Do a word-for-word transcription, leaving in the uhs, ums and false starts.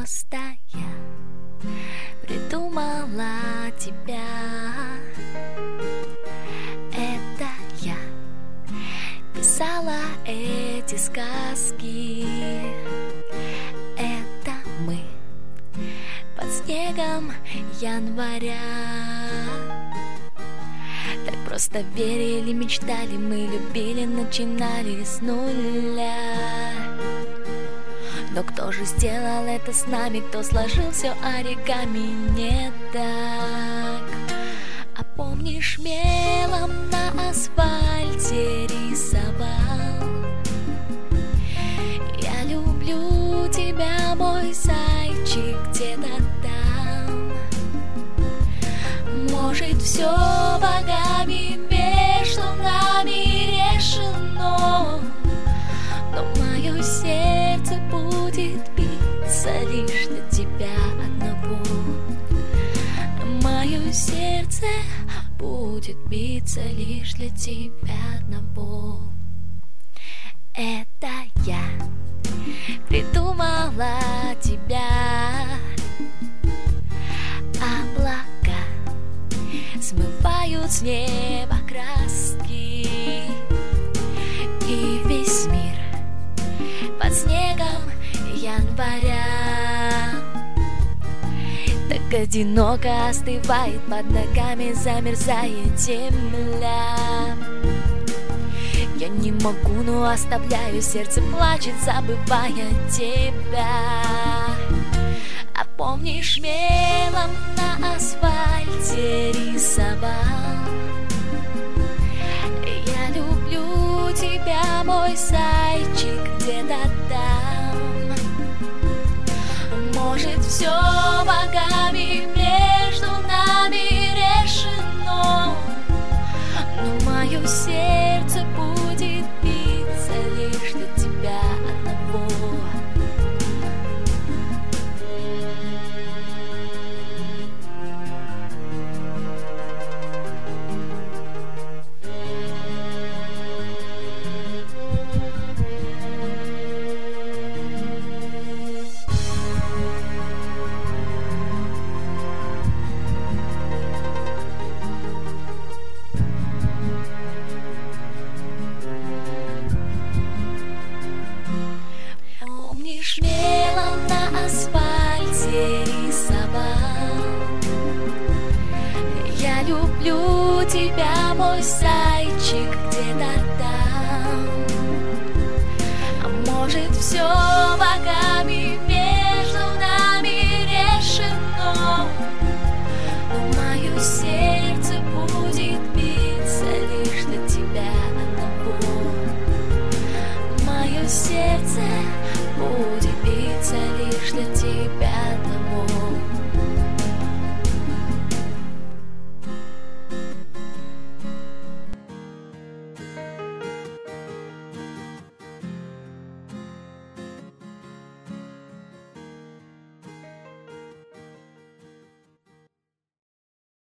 просто я придумала тебя. Это я писала эти сказки. Это мы под снегом января. Так просто верили, мечтали, мы любили, начинали с нуля. Но кто же сделал это с нами, кто сложил все оригами не так? А помнишь, мелом на асфальте рисовал? Я люблю тебя, мой зайчик, где-то там. Может, все богами между нами решено, но мое сердце будет биться лишь для тебя одного. Мое сердце будет биться лишь для тебя одного. Это я придумала тебя. Облака смывают с неба краски, и весь мир под снегом января так одиноко остывает, под ногами замерзает земля. Я не могу, но оставляю, сердце плачет, забывая тебя. А помнишь, мелом на асфальте рисовал? Я люблю тебя, мой зайчик, где-то там. Может, все богами между нами решено, но мое сердце будет биться лишь для тебя одного. Мелом на асфальте рисовал? Я люблю тебя, мой зайчик, где-то там. А может, все